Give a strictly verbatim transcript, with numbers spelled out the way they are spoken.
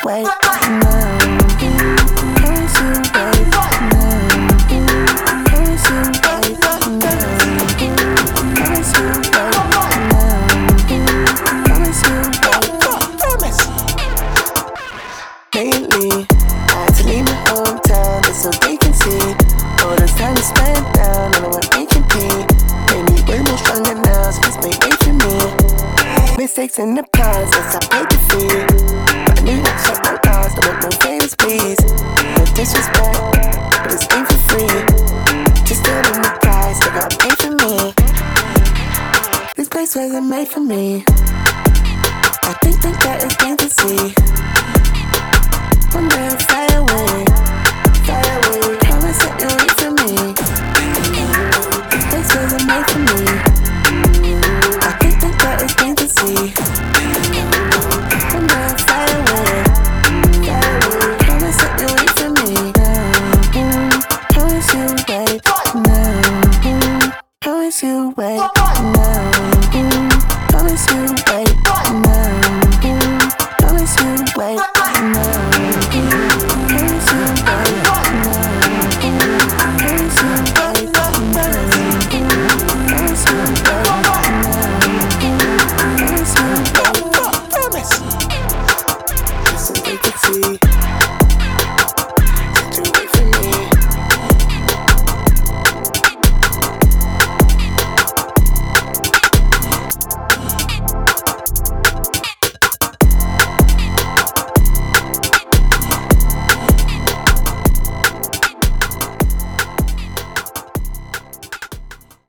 wait. No, promise you wait. No, promise you wait. No, promise you wait. No, promise you wait. Promise. Lately, I had to leave my hometown just so they can see all the time we spent down. I know what we can be. Made me way more stronger now, so please make way for me. Mistakes in the past, yes, I paid the fee. But I knew that shit won't last, I want no favors, please. No disrespect, but it's ain't for free. Just still in the price, they gotta pay for me. This place wasn't made for me. I think, think that it's fantasy.